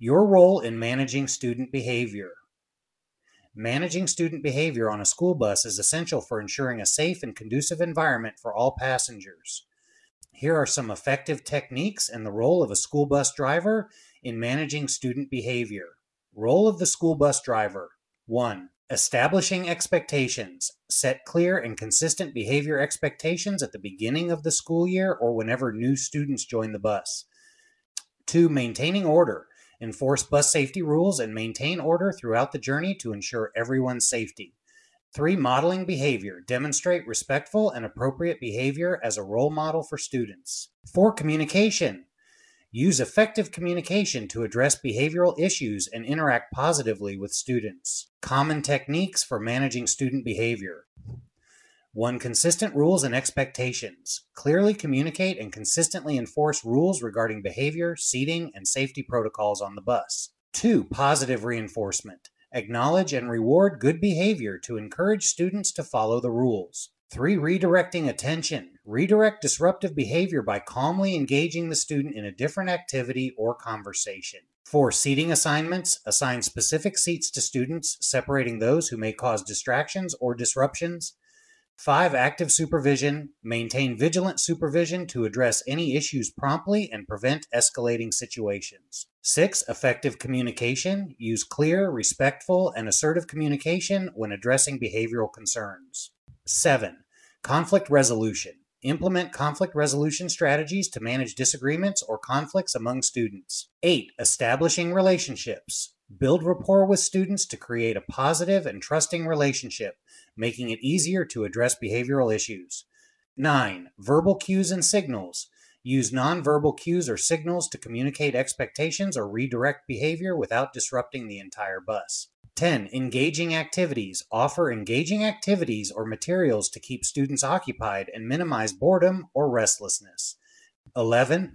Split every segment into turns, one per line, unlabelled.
Your role in managing student behavior. Managing student behavior on a school bus is essential for ensuring a safe and conducive environment for all passengers. Here are some effective techniques and the role of a school bus driver in managing student behavior. Role of the school bus driver. 1. Establishing expectations. Set clear and consistent behavior expectations at the beginning of the school year or whenever new students join the bus. 2. Maintaining order. Enforce bus safety rules and maintain order throughout the journey to ensure everyone's safety. 3. Modeling behavior. Demonstrate respectful and appropriate behavior as a role model for students. 4. Communication. Use effective communication to address behavioral issues and interact positively with students. Common techniques for managing student behavior. 1. Consistent rules and expectations. Clearly communicate and consistently enforce rules regarding behavior, seating, and safety protocols on the bus. 2. Positive reinforcement. Acknowledge and reward good behavior to encourage students to follow the rules. 3. Redirecting attention. Redirect disruptive behavior by calmly engaging the student in a different activity or conversation. 4. Seating assignments. Assign specific seats to students, separating those who may cause distractions or disruptions. 5. Active supervision. Maintain vigilant supervision to address any issues promptly and prevent escalating situations. 6. Effective communication. Use clear, respectful, and assertive communication when addressing behavioral concerns. 7. Conflict resolution. Implement conflict resolution strategies to manage disagreements or conflicts among students. 8. Establishing relationships. Build rapport with students to create a positive and trusting relationship, making it easier to address behavioral issues. 9. Verbal cues and signals. Use nonverbal cues or signals to communicate expectations or redirect behavior without disrupting the entire bus. 10. Engaging activities. Offer engaging activities or materials to keep students occupied and minimize boredom or restlessness. 11.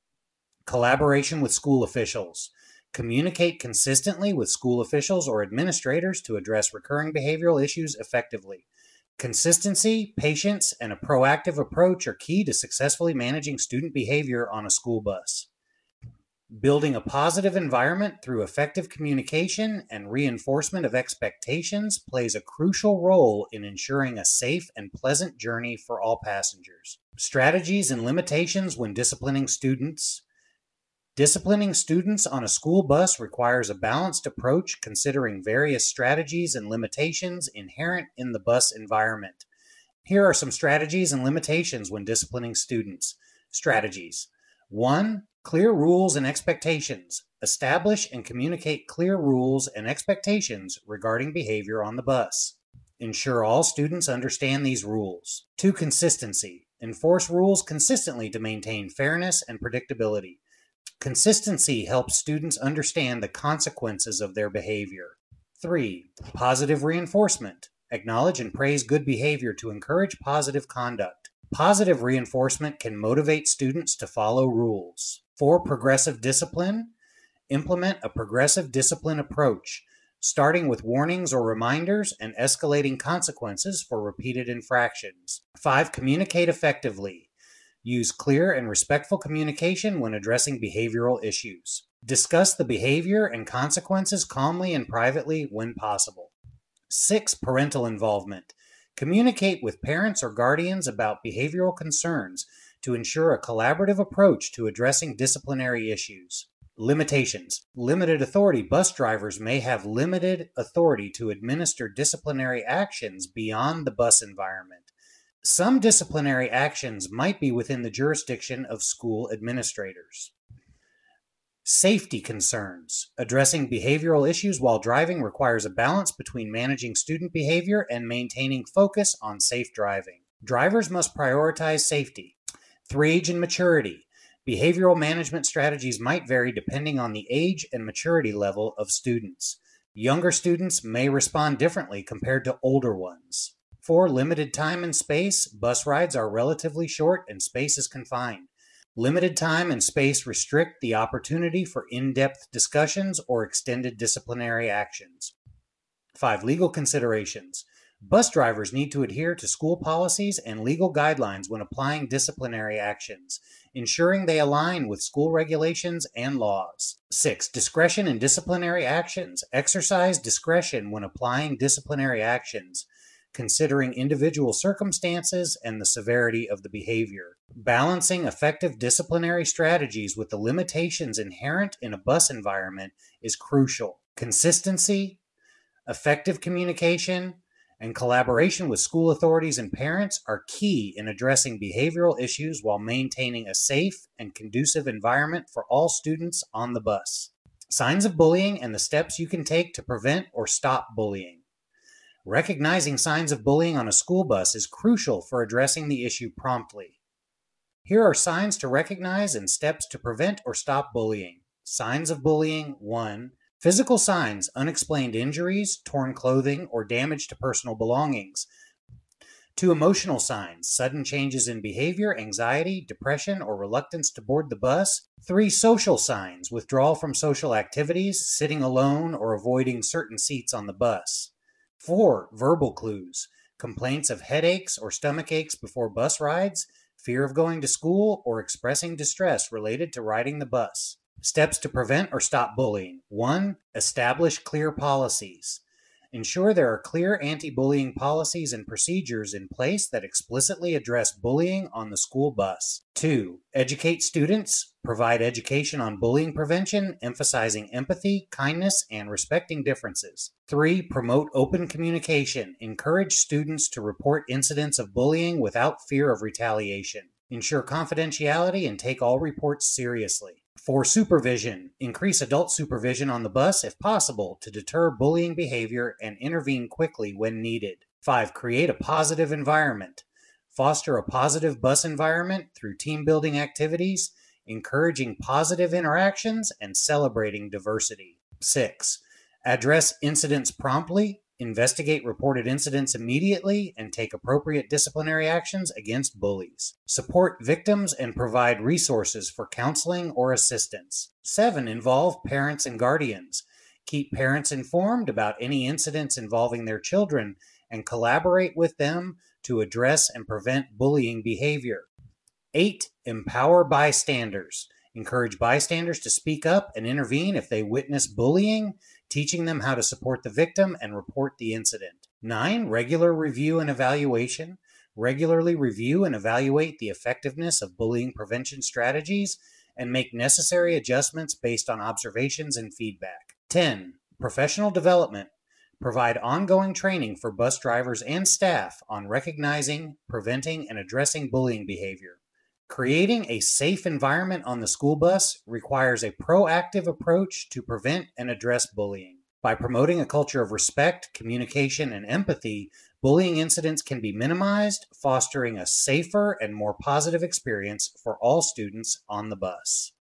Collaboration with school officials. Communicate consistently with school officials or administrators to address recurring behavioral issues effectively. Consistency, patience, and a proactive approach are key to successfully managing student behavior on a school bus. Building a positive environment through effective communication and reinforcement of expectations plays a crucial role in ensuring a safe and pleasant journey for all passengers. Strategies and limitations when disciplining students. Disciplining students on a school bus requires a balanced approach considering various strategies and limitations inherent in the bus environment. Here are some strategies and limitations when disciplining students. Strategies. 1. Clear rules and expectations. Establish and communicate clear rules and expectations regarding behavior on the bus. Ensure all students understand these rules. 2. Consistency. Enforce rules consistently to maintain fairness and predictability. Consistency helps students understand the consequences of their behavior. 3. Positive reinforcement. Acknowledge and praise good behavior to encourage positive conduct. Positive reinforcement can motivate students to follow rules. 4. Progressive discipline. Implement a progressive discipline approach, starting with warnings or reminders and escalating consequences for repeated infractions. 5. Communicate effectively. Use clear and respectful communication when addressing behavioral issues. Discuss the behavior and consequences calmly and privately when possible. 6. Parental involvement. Communicate with parents or guardians about behavioral concerns to ensure a collaborative approach to addressing disciplinary issues. Limitations. Limited authority. Bus drivers may have limited authority to administer disciplinary actions beyond the bus environment. Some disciplinary actions might be within the jurisdiction of school administrators. Safety concerns. Addressing behavioral issues while driving requires a balance between managing student behavior and maintaining focus on safe driving. Drivers must prioritize safety. 3. Age and maturity. Behavioral management strategies might vary depending on the age and maturity level of students. Younger students may respond differently compared to older ones. 4. Limited time and space. Bus rides are relatively short and space is confined. Limited time and space restrict the opportunity for in-depth discussions or extended disciplinary actions. 5. Legal considerations. Bus drivers need to adhere to school policies and legal guidelines when applying disciplinary actions, ensuring they align with school regulations and laws. 6. Discretion in disciplinary actions. Exercise discretion when applying disciplinary actions, considering individual circumstances and the severity of the behavior. Balancing effective disciplinary strategies with the limitations inherent in a bus environment is crucial. Consistency, effective communication, and collaboration with school authorities and parents are key in addressing behavioral issues while maintaining a safe and conducive environment for all students on the bus. Signs of bullying and the steps you can take to prevent or stop bullying. Recognizing signs of bullying on a school bus is crucial for addressing the issue promptly. Here are signs to recognize and steps to prevent or stop bullying. Signs of bullying: 1. Physical signs: unexplained injuries, torn clothing, or damage to personal belongings. 2. Emotional signs: sudden changes in behavior, anxiety, depression, or reluctance to board the bus. 3. Social signs: withdrawal from social activities, sitting alone, or avoiding certain seats on the bus. 4. Verbal clues: complaints of headaches or stomach aches before bus rides, fear of going to school, or expressing distress related to riding the bus. Steps to prevent or stop bullying. 1. Establish clear policies. Ensure there are clear anti-bullying policies and procedures in place that explicitly address bullying on the school bus. 2. Educate students. Provide education on bullying prevention, emphasizing empathy, kindness, and respecting differences. 3. Promote open communication. Encourage students to report incidents of bullying without fear of retaliation. Ensure confidentiality and take all reports seriously. 4. Supervision. Increase adult supervision on the bus if possible to deter bullying behavior and intervene quickly when needed. 5. Create a positive environment. Foster a positive bus environment through team building activities, encouraging positive interactions, and celebrating diversity. 6. Address incidents promptly. Investigate reported incidents immediately and take appropriate disciplinary actions against bullies. Support victims and provide resources for counseling or assistance. 7. Involve parents and guardians. Keep parents informed about any incidents involving their children and collaborate with them to address and prevent bullying behavior. 8. Empower bystanders. Encourage bystanders to speak up and intervene if they witness bullying, teaching them how to support the victim and report the incident. 9. Regular review and evaluation. Regularly review and evaluate the effectiveness of bullying prevention strategies and make necessary adjustments based on observations and feedback. 10. Professional development. Provide ongoing training for bus drivers and staff on recognizing, preventing, and addressing bullying behavior. Creating a safe environment on the school bus requires a proactive approach to prevent and address bullying. By promoting a culture of respect, communication, and empathy, bullying incidents can be minimized, fostering a safer and more positive experience for all students on the bus.